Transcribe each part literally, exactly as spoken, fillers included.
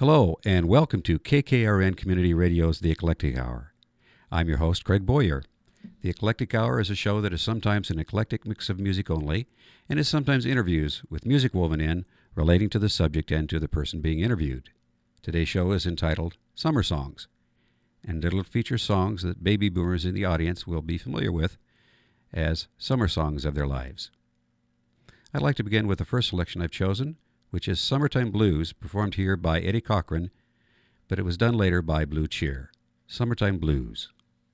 Hello, and welcome to K K R N Community Radio's The Eclectic Hour. I'm your host, Craig Boyer. The Eclectic Hour is a show that is sometimes an eclectic mix of music only, and is sometimes interviews with music woven in relating to the subject and to the person being interviewed. Today's show is entitled Summer Songs, and it'll feature songs that baby boomers in the audience will be familiar with as summer songs of their lives. I'd like to begin with the first selection I've chosen, which is Summertime Blues, performed here by Eddie Cochran, but it was done later by Blue Cheer. Summertime Blues.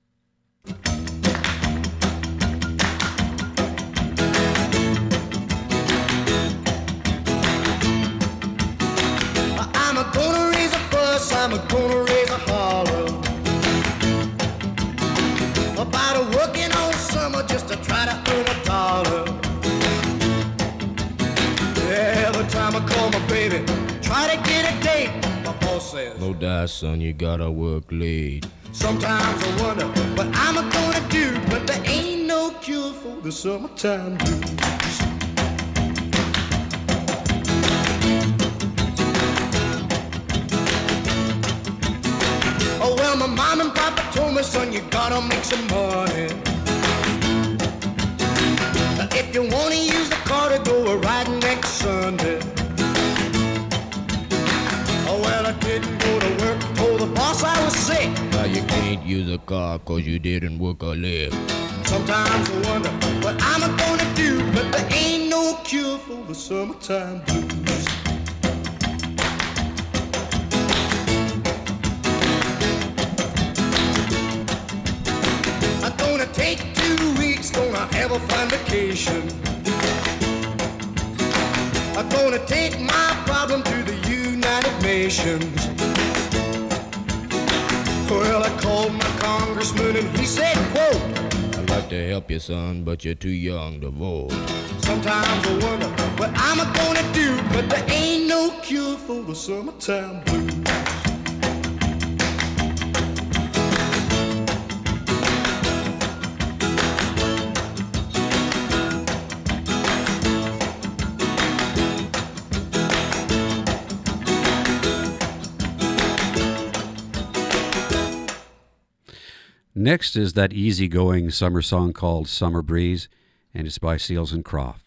I'm a gonna raise a fuss, I'm a gonna raise a holler about a working all summer just to try to earn a dollar. Every time I call my baby, try to get a date, my boss says, no die, son, you gotta work late. Sometimes I wonder what I'm gonna do, but there ain't no cure for the summertime blues. Oh well, my mom and papa told me, son, you gotta make some money. If you wanna use the car to go a riding next Sunday. Oh well, I didn't go to work, told the boss I was sick. Now you can't use a car cause you didn't work a leg. Sometimes I wonder what I'm gonna do, but there ain't no cure for the summertime blues. I'm gonna take two weeks, gonna have a fine vacation. I'm gonna take my problem to the United Nations. Well, I called my congressman and he said, quote, I'd like to help you, son, but you're too young to vote. Sometimes I wonder what I'm gonna do, but there ain't no cure for the summertime blues. Next is that easygoing summer song called Summer Breeze, and it's by Seals and Croft.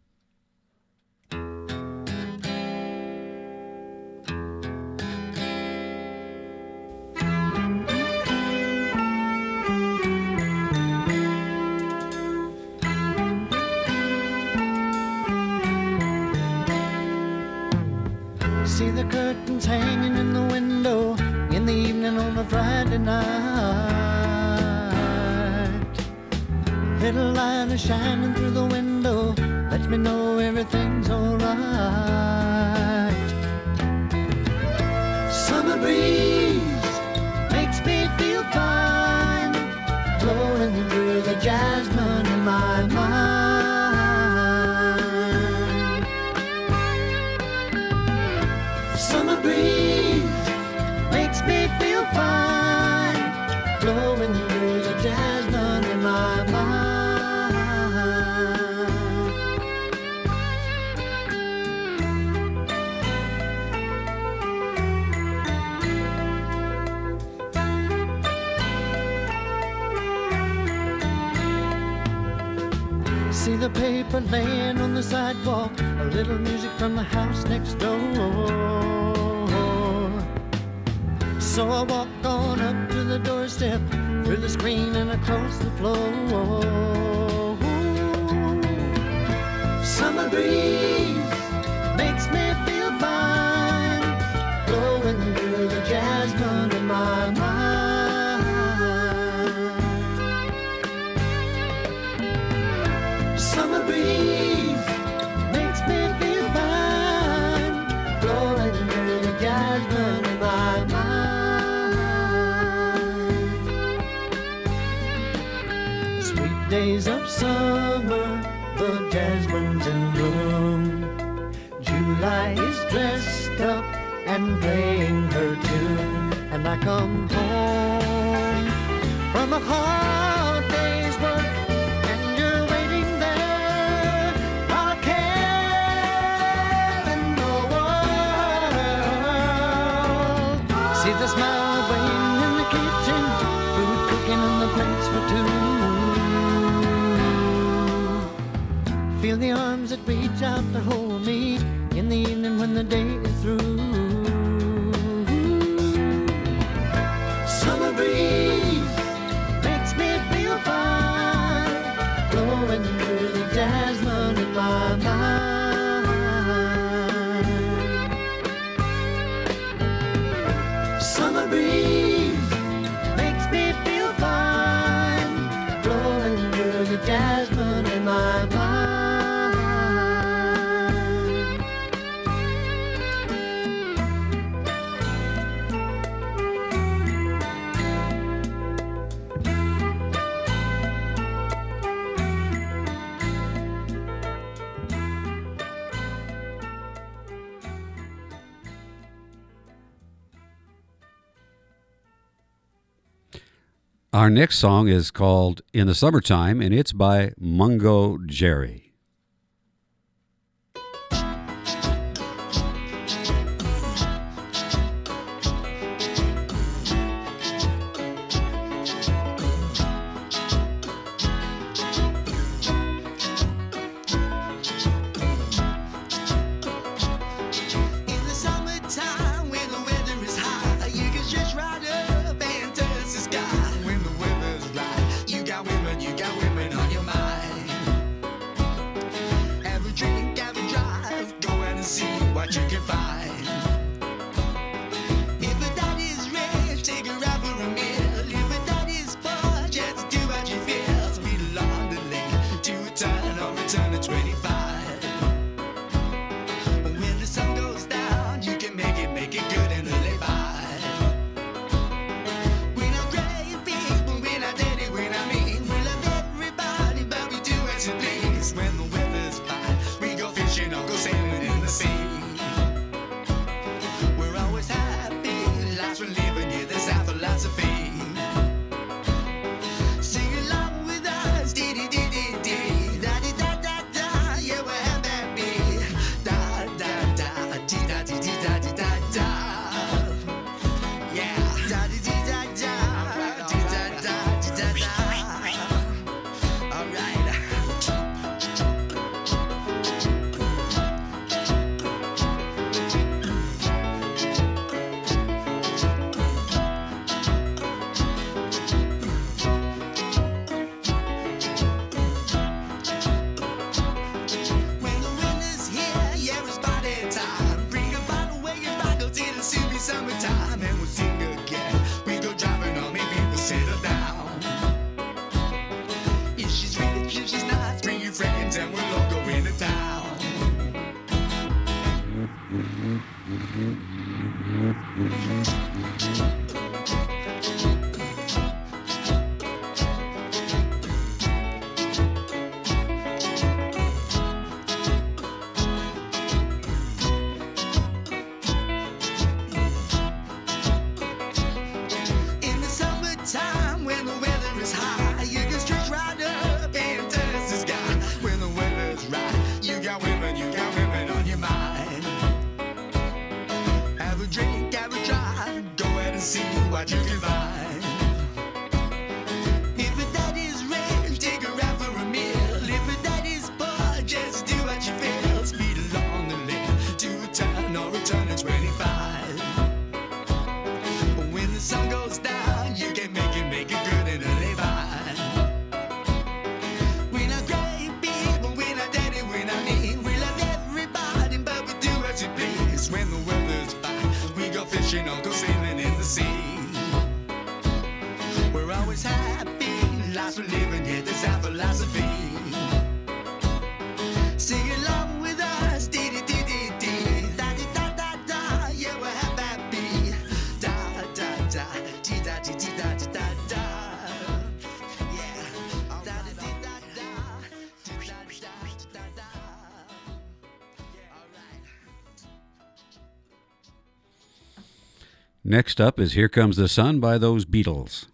See the curtains hanging in the window in the evening on a Friday night. Little light is shining through the window, lets me know everything's alright. Summer breeze makes me feel fine, blowing through the jasmine in my mind. Summer breeze makes me feel fine, blowing through the jasmine in my mind. See the paper laying on the sidewalk, a little music from the house next door. So I walk on up to the doorstep, through the screen and across the floor. Summer breeze makes me feel fine, blowing through the jasmine in my mind. Summer breeze makes me feel fine, blowing through the jasmine in my mind. Sweet days of summer, the jasmine's in bloom. July is dressed up and playing her tune, and I come home from a hard day's work. the smell of rain in the kitchen, food cooking on the plates for two. Feel the arms that reach out to hold me in the evening when the day is through. Summer breeze makes me feel fine, blowing through the jasmine in my mind. Summer breeze makes me feel fine, blowing through the jasmine in my mind. Our next song is called In the Summertime, and it's by Mungo Jerry. Next up is Here Comes the Sun by those Beatles.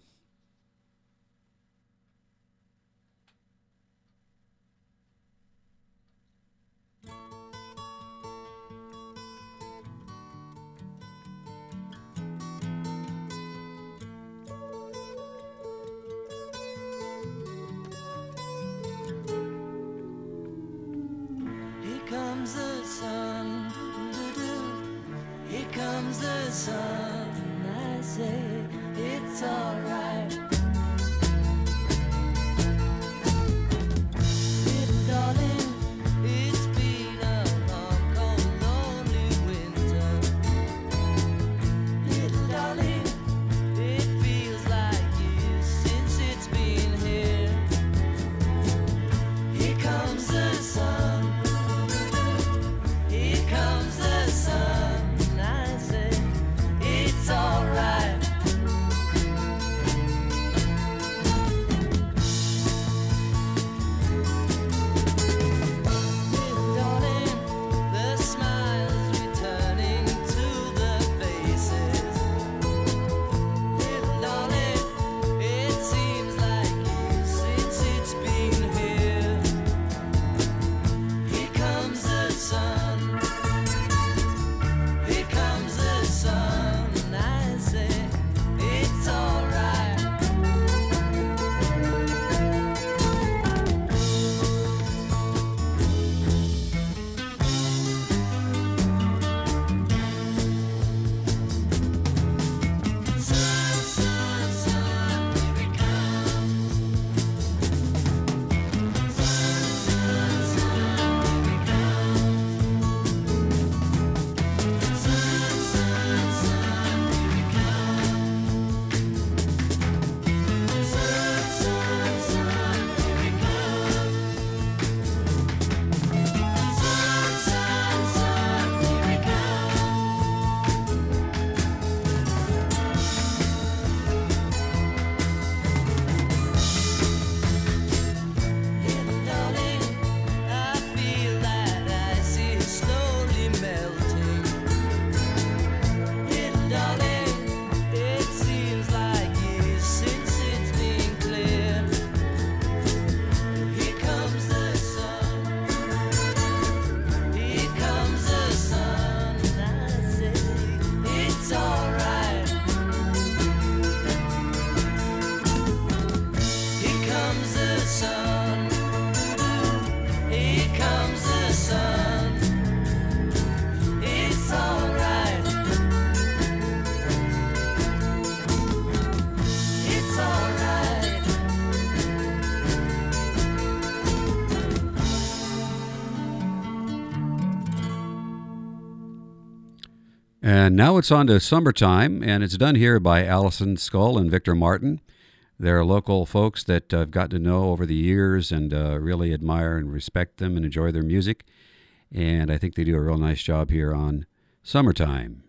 the sun, I say it's alright. Little darling, it's been a long, cold, lonely winter. Little darling, it feels like years since it's been here. Here comes the sun. Here comes the sun. I say it's alright. Little darling, the smiles returning to the faces. Little darling, it seems like years since it's been here. Here comes the sun. Here comes the sun. I say it's alright. Sun, sun, sun, here it comes. Sun, sun, sun, here it comes. Sun, sun, sun, here it comes. Sun, sun, sun, here it comes. Sun, sun, sun, here it Little darling, I feel that ice is slowly melting. Little darling, it seems like years since it's been clear. Here comes the sun. Here comes the sun. I say it's alright. Here comes the sun. Here comes the sun. It's alright. It's alright. And now it's on to Summertime, and it's done here by Allison Skull and Victor Martin. They're local folks that I've gotten to know over the years and uh, really admire and respect them and enjoy their music. And I think they do a real nice job here on Summertime.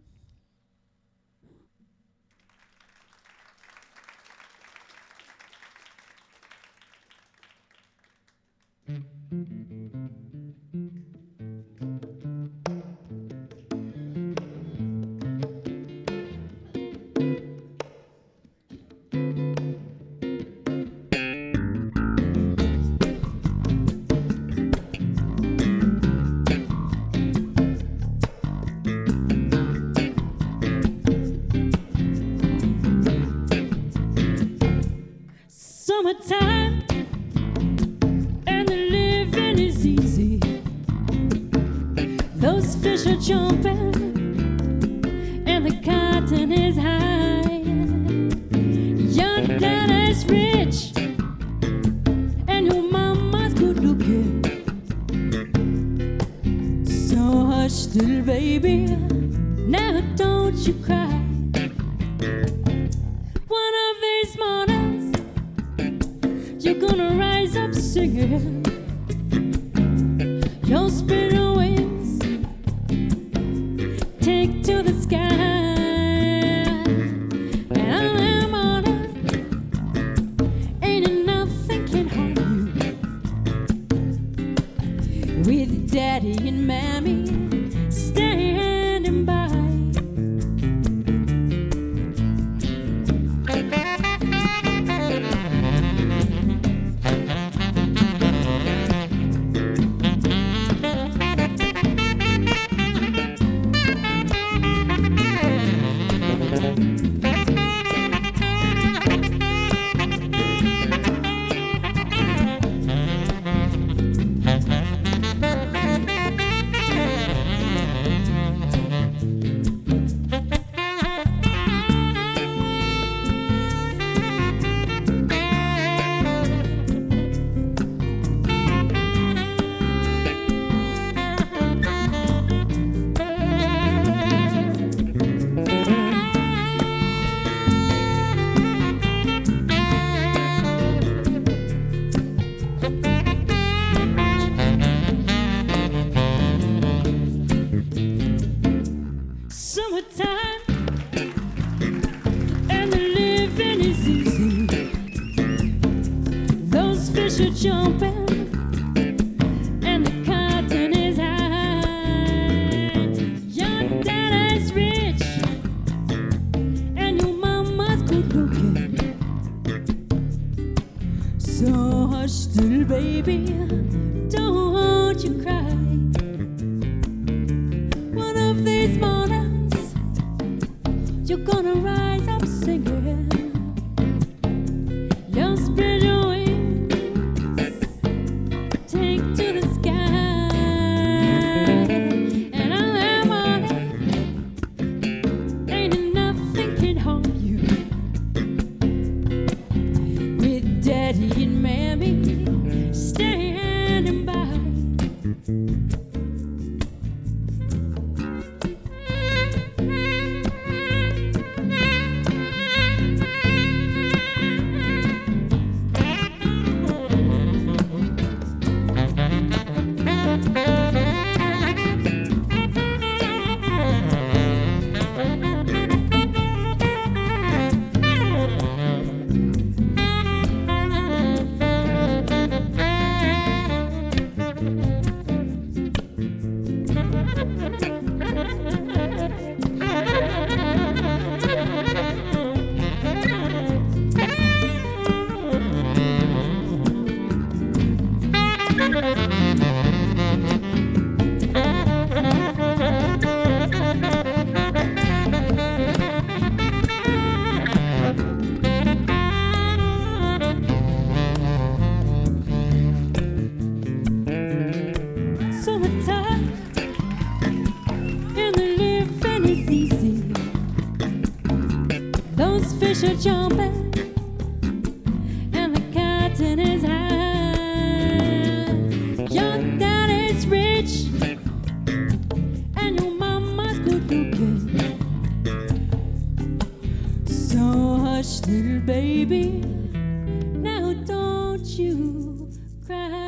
Summertime, and the living is easy. Those fish are jumping, and the cotton is high. Your daddy's rich, and your mama's good looking. So hush, little baby, now don't you cry. One of these mornings, you're gonna rise up singing. You'll spread your wings, take to the sky. And on that morning, ain't nothing can harm you. With daddy and mammy standing by. jumping, and the cotton is high. Your daddy's rich, and your mama's good looking. So hush, little baby, don't you cry. One of these mornings, you're gonna rise up singing. You'll spread your wings, take to the sky, and I'll have money. Ain't nothing can harm you. With daddy and mammy standing by. Summertime, and the living is easy. Those fish are jumping, and the cotton is high. Your daddy's rich, and your mama's good looking. So hush, little baby, now don't you cry.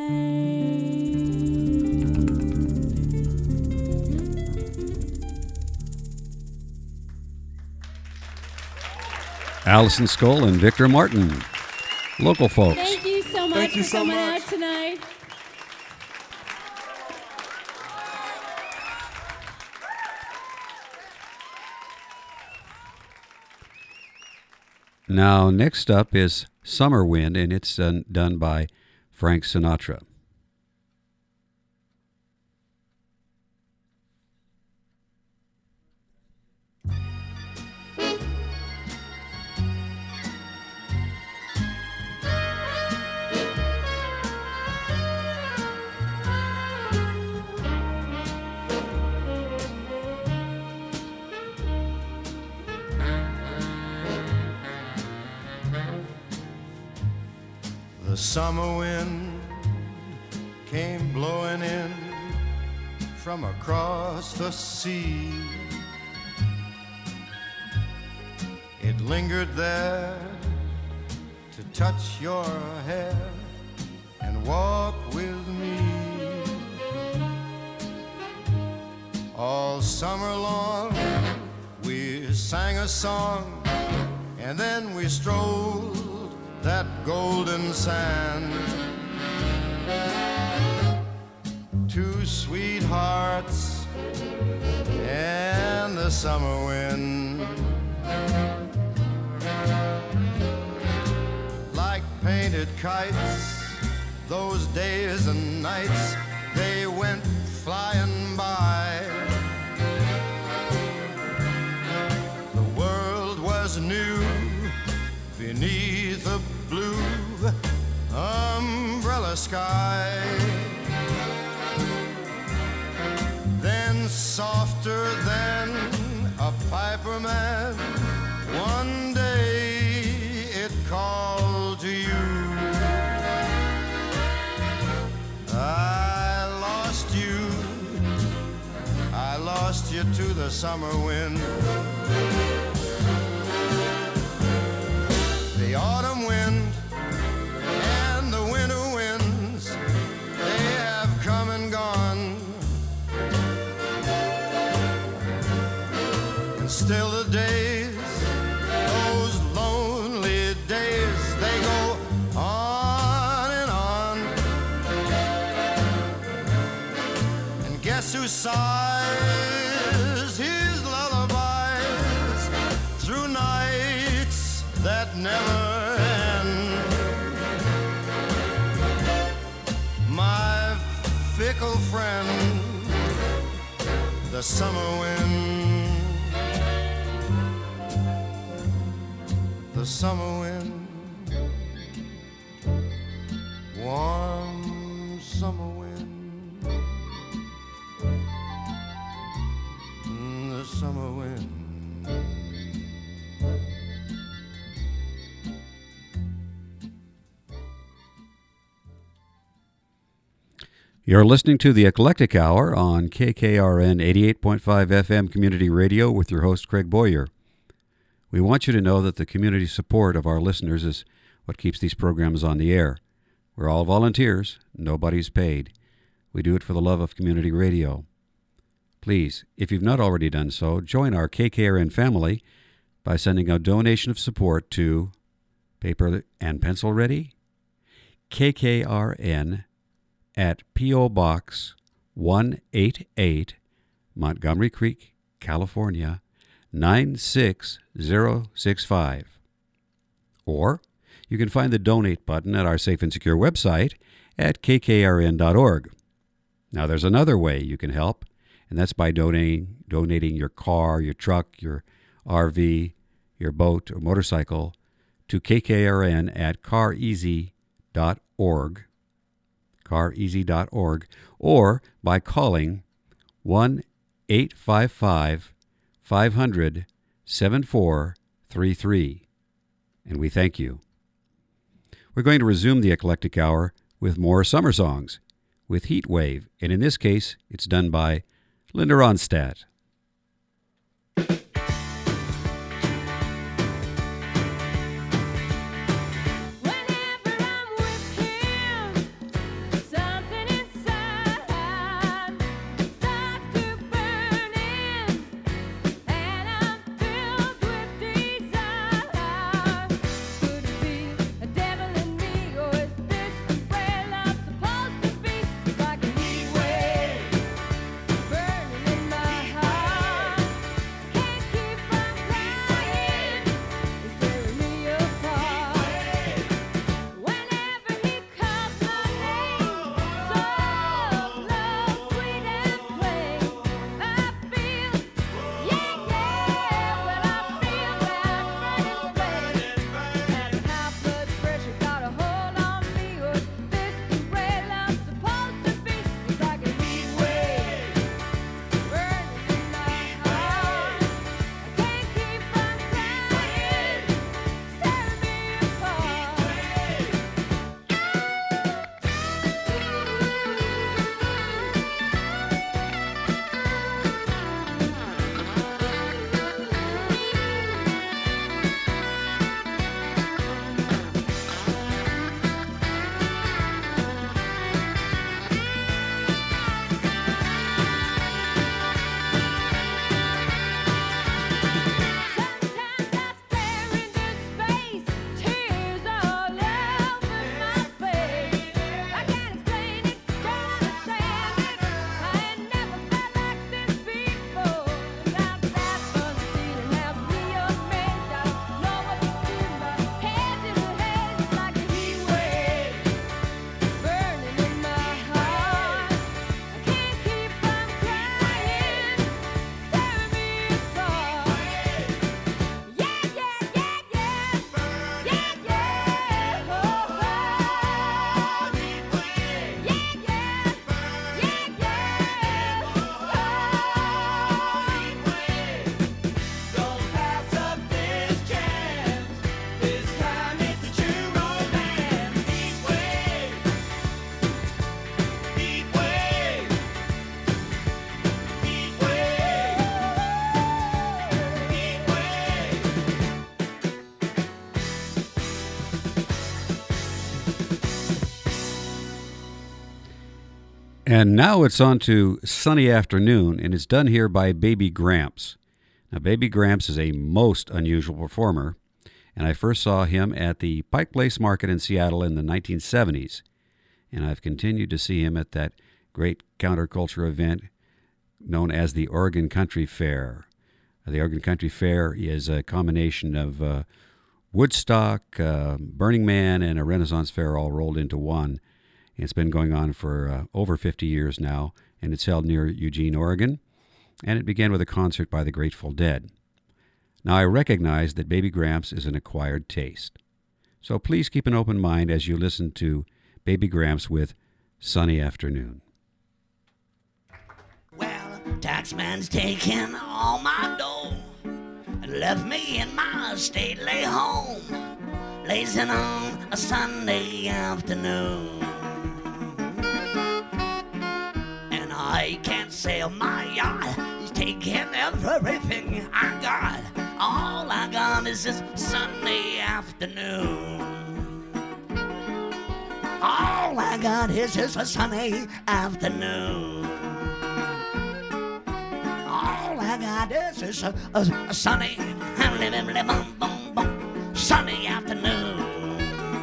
Allison Skoll and Victor Martin, local folks. Thank you so much Thank you for so coming much. out tonight. Now, next up is Summer Wind, and it's done, done by Frank Sinatra. The summer wind came blowing in from across the sea. It lingered there to touch your hair and walk with me. All summer long we sang a song, and then we strolled that golden sand. Two sweethearts and the summer wind, like painted kites, those days and nights, they went flying by. The world was new beneath a blue umbrella sky. Then softer than a piper man, one day it called to you. I lost you, I lost you to the summer wind. The autumn wind and the winter winds, they have come and gone. And still the days, those lonely days, they go on and on. sighs his lullabies through nights that never end. My fickle friend, the summer wind, the summer wind, warm summer wind, the summer wind. You're listening to the Eclectic Hour on K K R N eighty-eight point five F M Community Radio with your host, Craig Boyer. We want you to know that the community support of our listeners is what keeps these programs on the air. We're all volunteers. Nobody's paid. We do it for the love of community radio. Please, if you've not already done so, join our K K R N family by sending a donation of support to paper and pencil ready, K K R N at P O. Box one eighty-eight, Montgomery Creek, California, nine six zero six five. Or you can find the donate button at our safe and secure website at k k r n dot org. Now there's another way you can help, and that's by donating donating your car, your truck, your R V, your boat or motorcycle to K K R N at car easy dot org. car easy dot org, or by calling one eight five five, five hundred, seven four three three. And we thank you. We're going to resume the Eclectic Hour with more summer songs, with Heat Wave, and in this case, it's done by Linda Ronstadt. And now it's on to Sunny Afternoon, and it's done here by Baby Gramps. Now, Baby Gramps is a most unusual performer, and I first saw him at the Pike Place Market in Seattle in the nineteen seventies, and I've continued to see him at that great counterculture event known as the Oregon Country Fair. The Oregon Country Fair is a combination of uh, Woodstock, uh, Burning Man, and a Renaissance Fair all rolled into one. It's been going on for uh, over fifty years now, and it's held near Eugene, Oregon, and it began with a concert by the Grateful Dead. Now, I recognize that Baby Gramps is an acquired taste, so please keep an open mind as you listen to Baby Gramps with Sunny Afternoon. Well, taxman's taken all my dough and left me in my stately home, lazing on a Sunday afternoon. And I can't sell my yacht, he's taking everything I got. All I got is this Sunday afternoon. All I got is this sunny afternoon. All I got is this a, a, a sunny, sunny afternoon.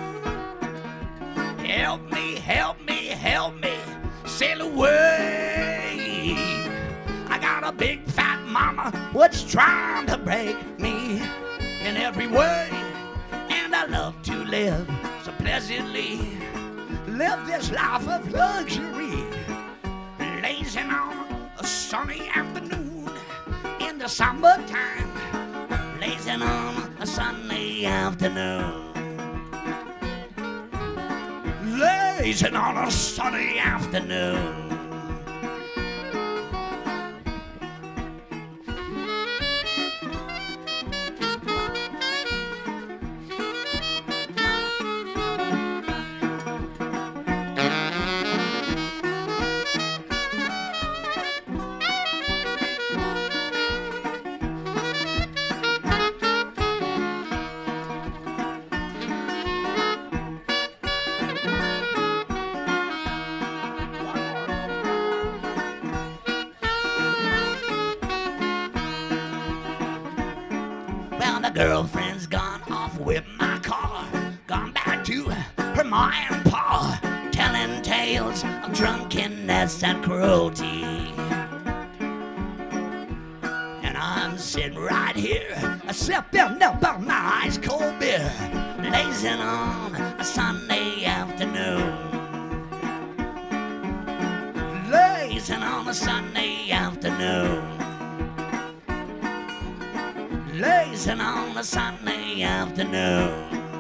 Help me, help me, help me, sail away. I got a big fat mama what's trying to break me in every way, and I love to live so pleasantly, live this life of luxury, lazing on a sunny afternoon in the summertime, lazing on a sunny afternoon, lazing on a sunny afternoon. Girlfriend's gone off with my car, gone back to her ma and pa, telling tales of drunkenness and cruelty. And I'm sitting right here, sipping up on my ice cold beer, lazing on a Sunday afternoon, lazing on a Sunday afternoon, lazing on a Sunday afternoon.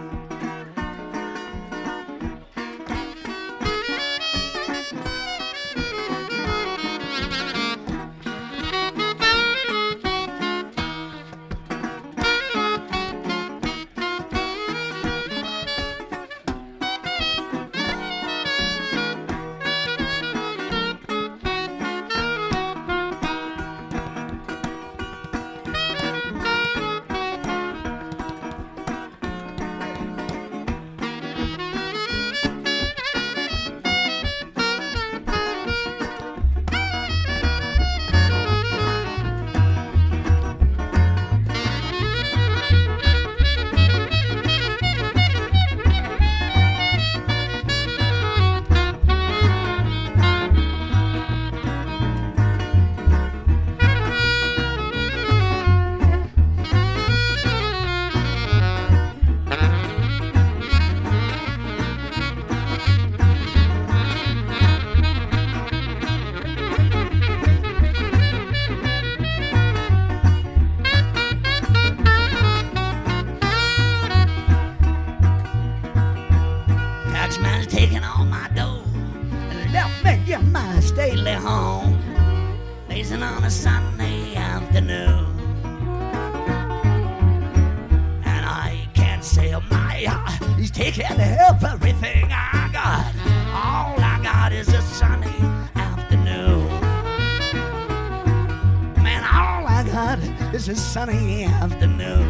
This is sunny afternoon.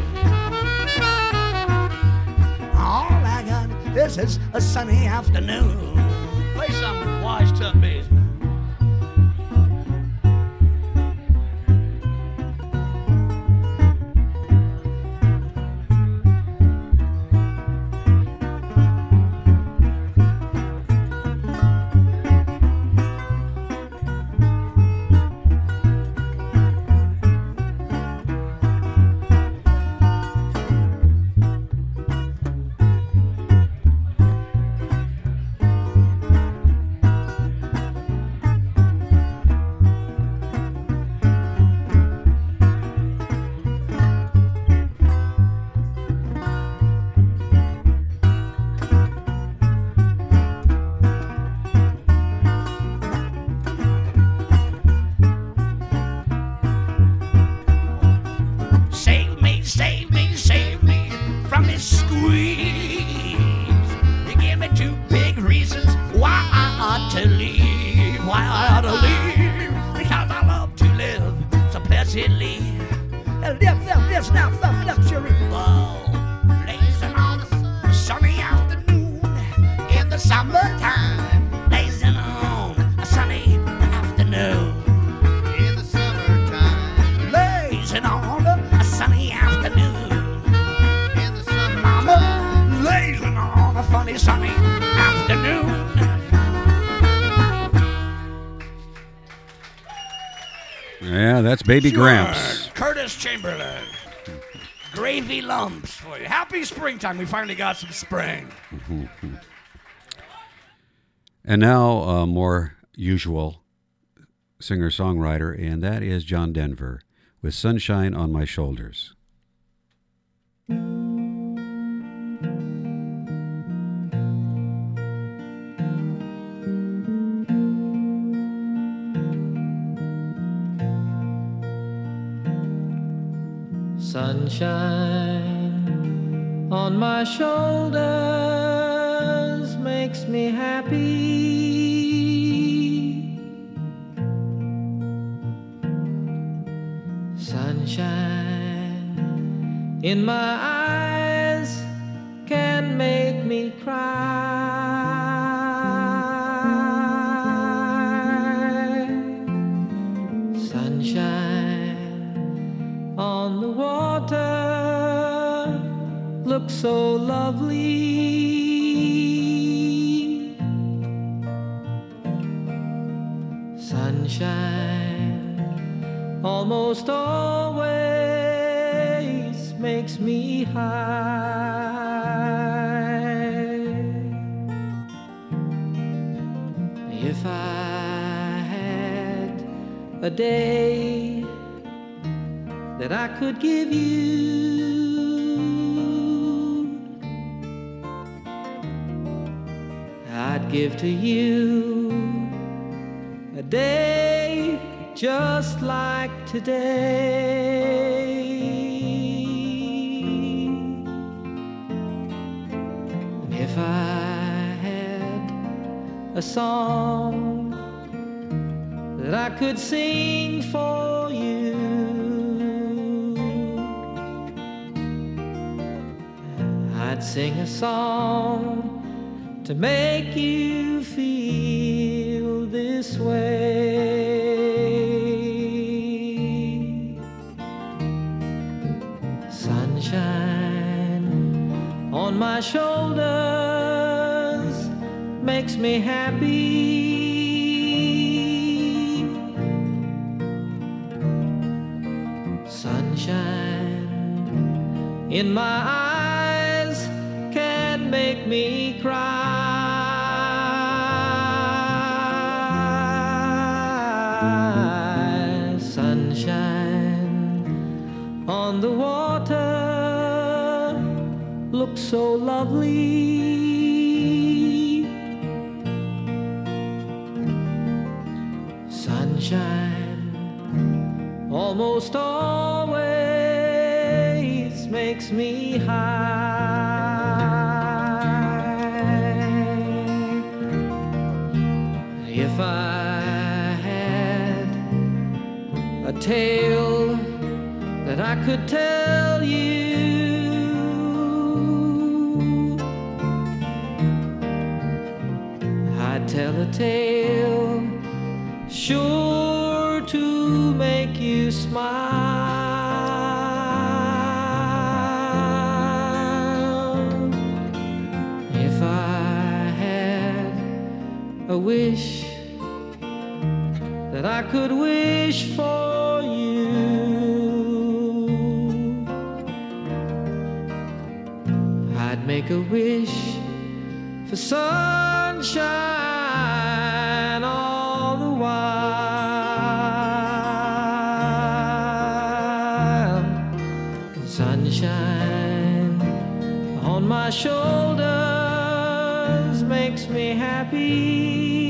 All I got, this is a sunny afternoon. Play some washed up bass. Italy. Live, live, this now, the luxury ball. Blazing on a sunny afternoon in the summertime. Blazing on a sunny afternoon. In the summertime, Blazing on a sunny afternoon. in the summertime. Mama, blazing on a funny sunny afternoon. Yeah, that's Baby Gramps. Curtis Chamberlain. Gravy lumps for you. Happy springtime. We finally got some spring. And now a more usual singer-songwriter, and that is John Denver with Sunshine on My Shoulders. Sunshine on my shoulders makes me happy. Sunshine in my eyes can make me cry. Sunshine on the water looks so lovely. Sunshine almost always makes me high. If I had a day that I could give you, I'd give to you a day just like today. And if I had a song that I could sing for you, I'd sing a song to make you feel this way. Sunshine on my shoulders makes me happy. Sunshine in my eyes can make me cry. Sunshine on the water looks so lovely. Sunshine almost always makes me high. If I had a tale that I could tell you, I'd tell a tale sure to make you smile. If I had a wish that I could wish for you, I'd make a wish for sunshine all the while. Sunshine on my shoulders makes me happy.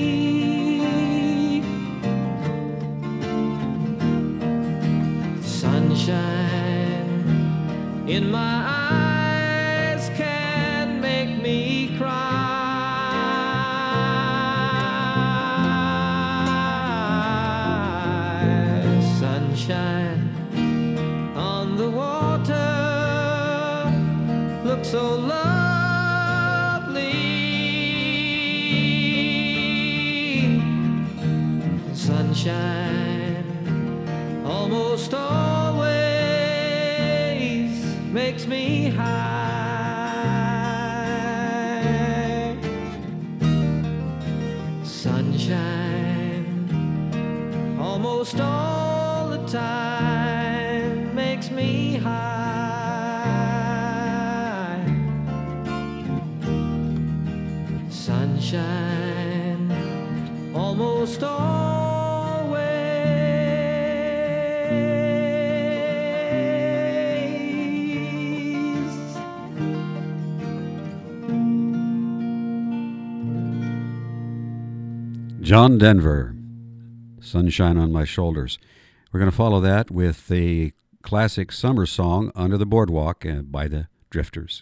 Sunshine in my eyes can make me cry. Sunshine sunshine on the water looks so lovely. Sunshine almost always makes me high. Sunshine almost all the time makes me high. Sunshine almost always. John Denver, Sunshine on My Shoulders. We're going to follow that with the classic summer song, Under the Boardwalk, uh, by the Drifters.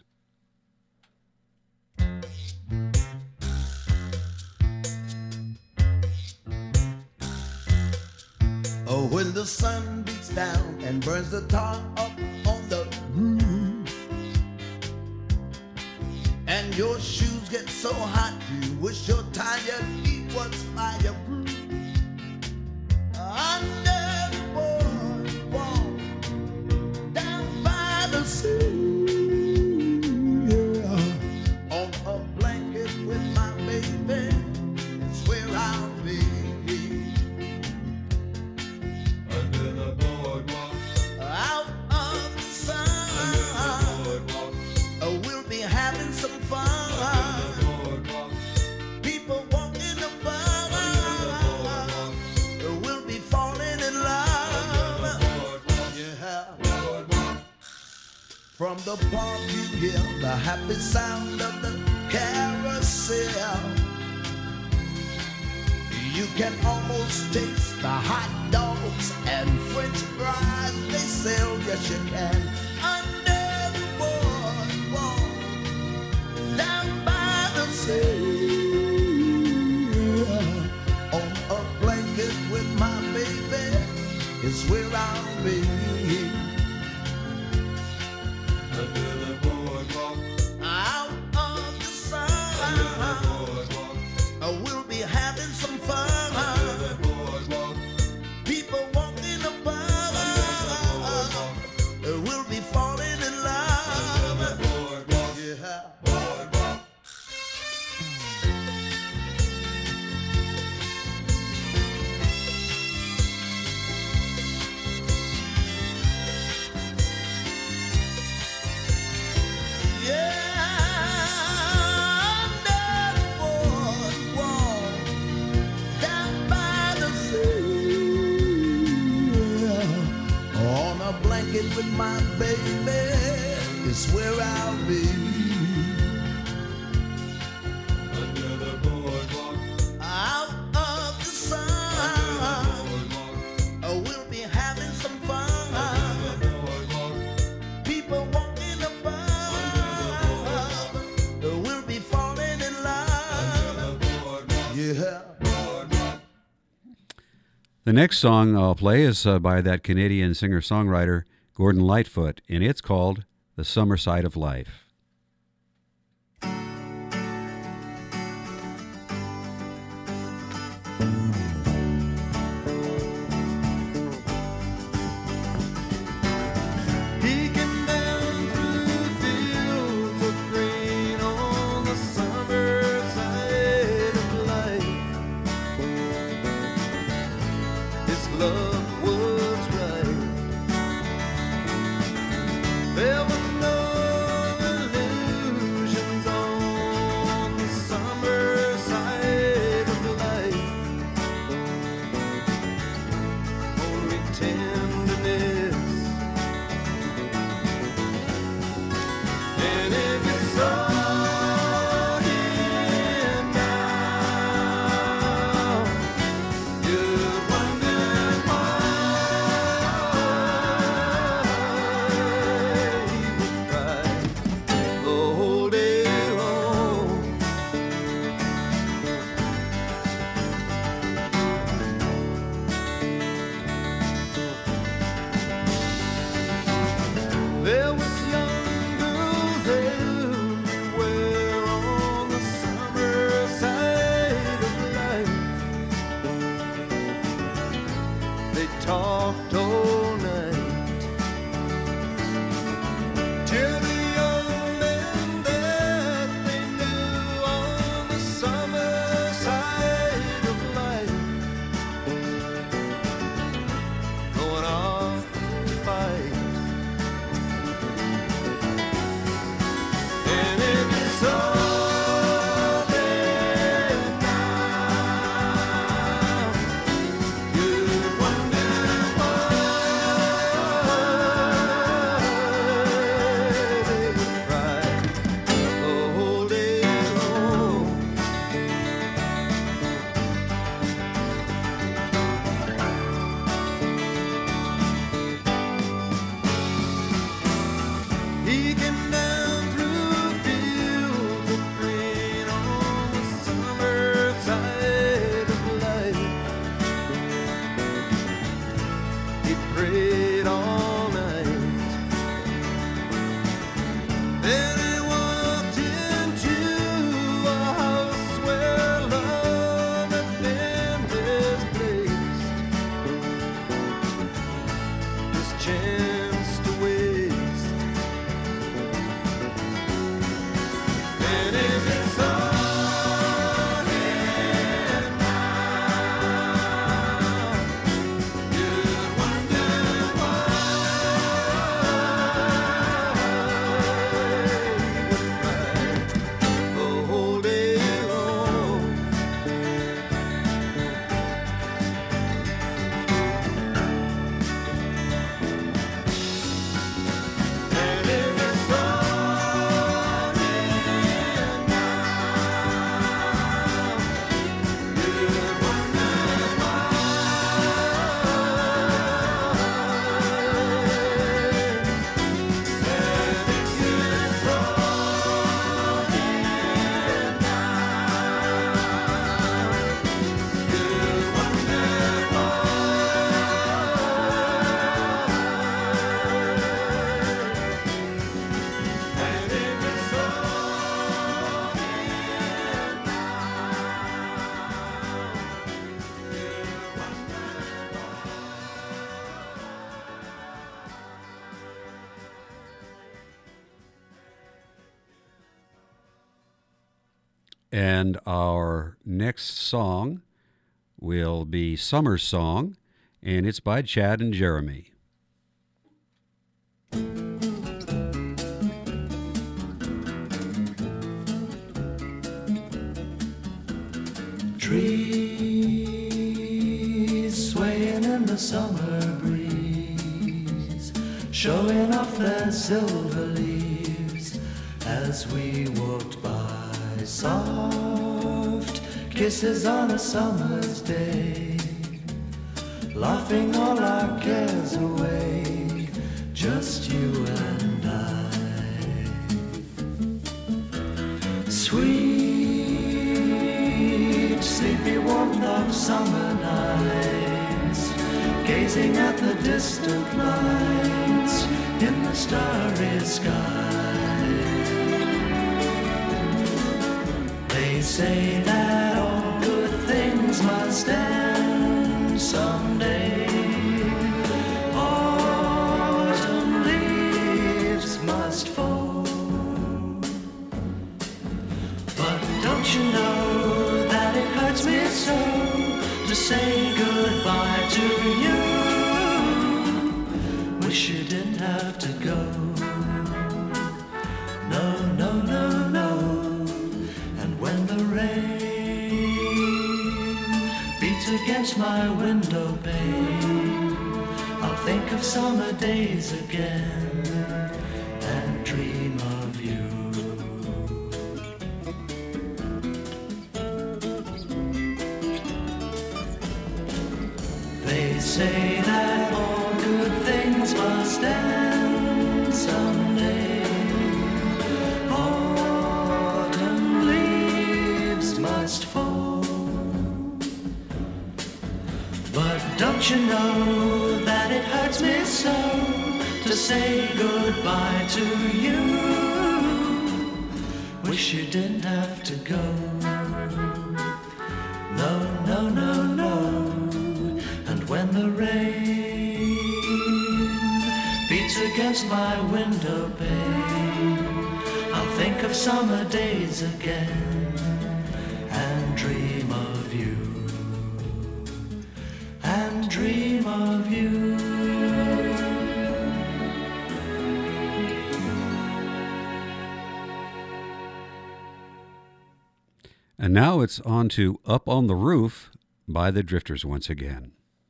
Oh, when the sun beats down and burns the tar up on the roof, and your shoes get so hot you wish your tired feet was fireproof. Under the boardwalk, down by the sea, yeah, on a blanket with my baby, it's where I'll be. Under the boardwalk, out of the sun, uh, we'll be having some fun. People walking above, we'll be falling in love. Yeah. From the park you hear the happy sound of the carousel. You can almost taste the hot dogs and French fries they sell. Yes, you can. Under the boardwalk, down by the sea, on a blanket with my baby is where I'll be. Under the boardwalk, out of the sun, uh, we'll be having some fun. People walking above, we'll be falling in love. Yeah. With my baby is where I'll be. Under the boardwalk, out of the sun, we'll be having some fun. Under the boardwalk, people walking above, we'll be falling in love. Under the boardwalk, yeah. The next song I'll play is uh, by that Canadian singer-songwriter Gordon Lightfoot, and it's called The Summer Side of Life. Peeking down through fields of green on the summer side of life, his love was right. There was no illusions on the summer side of life, only tenderness. And if you saw him now, you'd wonder why he And our next song will be Summer Song, and it's by Chad and Jeremy. Trees swaying in the summer breeze, showing off their silver leaves as we walked by. Soft kisses on a summer's day, laughing all our cares away, just you and I. Sweet, sleepy warmth of summer nights, gazing at the distant lights in the starry sky. They say that all good things must end someday. Autumn leaves must fall. But don't you know that it hurts me so to say goodbye to you? Wish you didn't have to go. No, no, no, no. When the rain beats against my window pane, I'll think of summer days again and dream of you. They say that all good things must end someday. Must fall. But don't you know that it hurts me so to say goodbye to you? Wish you didn't have to go. No, no, no, no. And when the rain beats against my window pane, I'll think of summer days again and dream of you, and dream of you. And now it's on to Up on the Roof by the Drifters once again.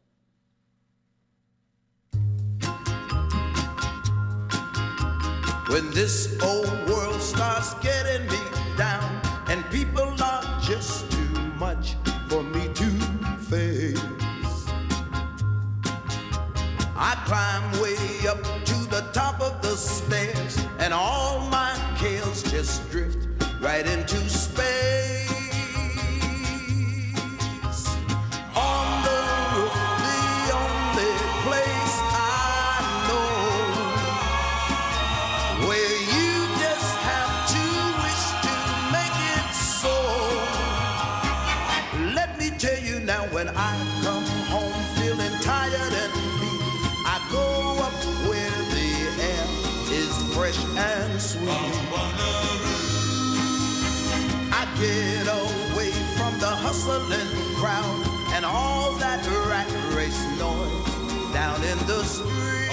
When this old world starts getting me down and people are just too much for me to face, I climb way up to the top of the stairs and all my cares just drift right into space. On the roof, the only place I know where you just have to wish to make it so. Let me tell you now, when I come home feeling tired and weak, I go up where the air is fresh and sweet. I get away from the hustling crowd and all that rat race noise down in the street.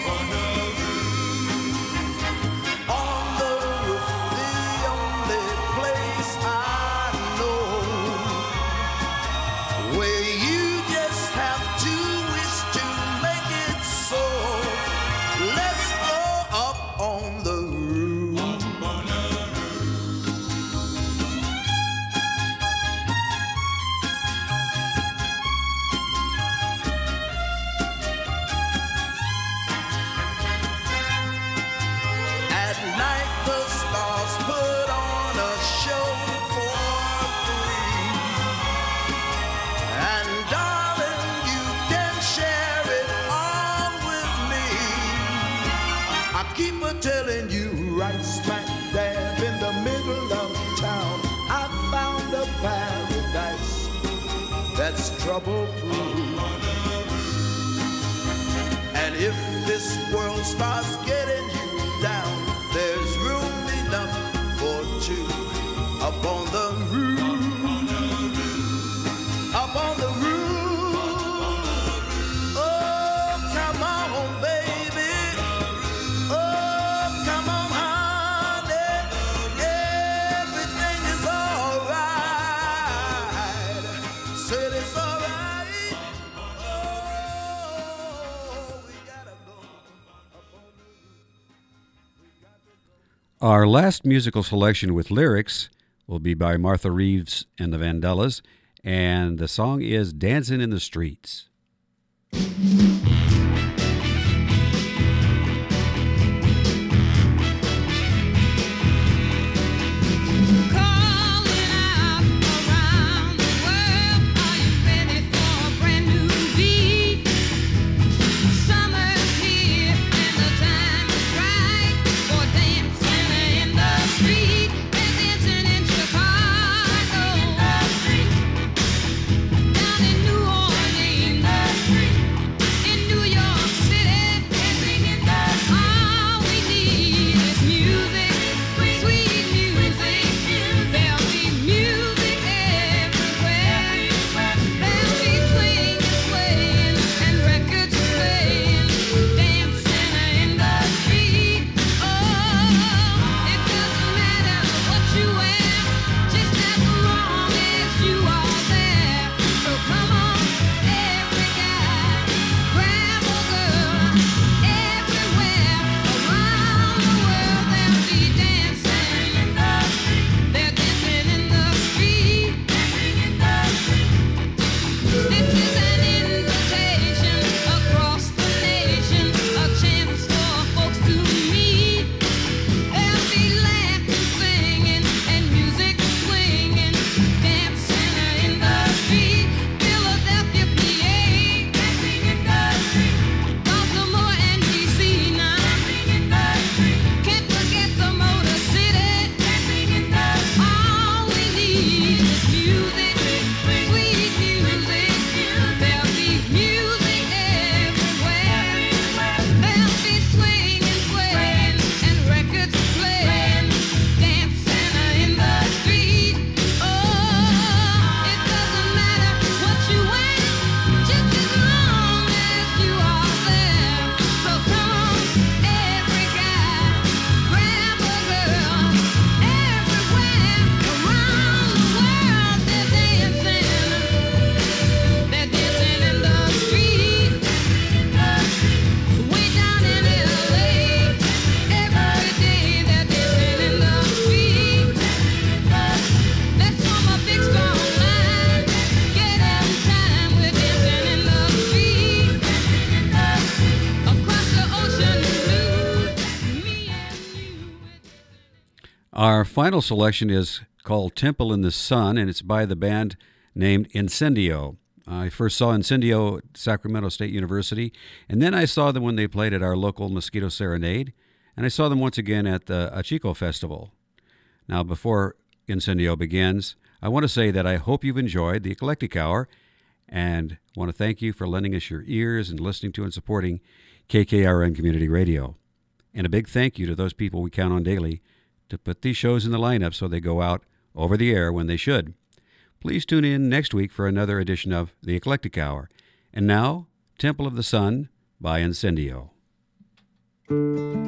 On the roof, the only place I know where you just have to wish to make it so. Let's go up on the roof. At night the stars put on a show for free. And darling, you can share it all with me. I keep a telling you, right smack dab in the middle of town, I found a paradise that's trouble-free. And if this world starts getting you down, there's room enough for two up on the roof. Our last musical selection with lyrics will be by Martha Reeves and the Vandellas, and the song is Dancing in the Streets. Our final selection is called Temple in the Sun, and it's by the band named Incendio. I first saw Incendio at Sacramento State University, and then I saw them when they played at our local Mosquito Serenade, and I saw them once again at the Achico Festival. Now, before Incendio begins, I want to say that I hope you've enjoyed the Eclectic Hour, and want to thank you for lending us your ears and listening to and supporting K K R N Community Radio. And a big thank you to those people we count on daily to put these shows in the lineup so they go out over the air when they should. Please tune in next week for another edition of the Eclectic Hour. And now, Temple of the Sun by Incendio.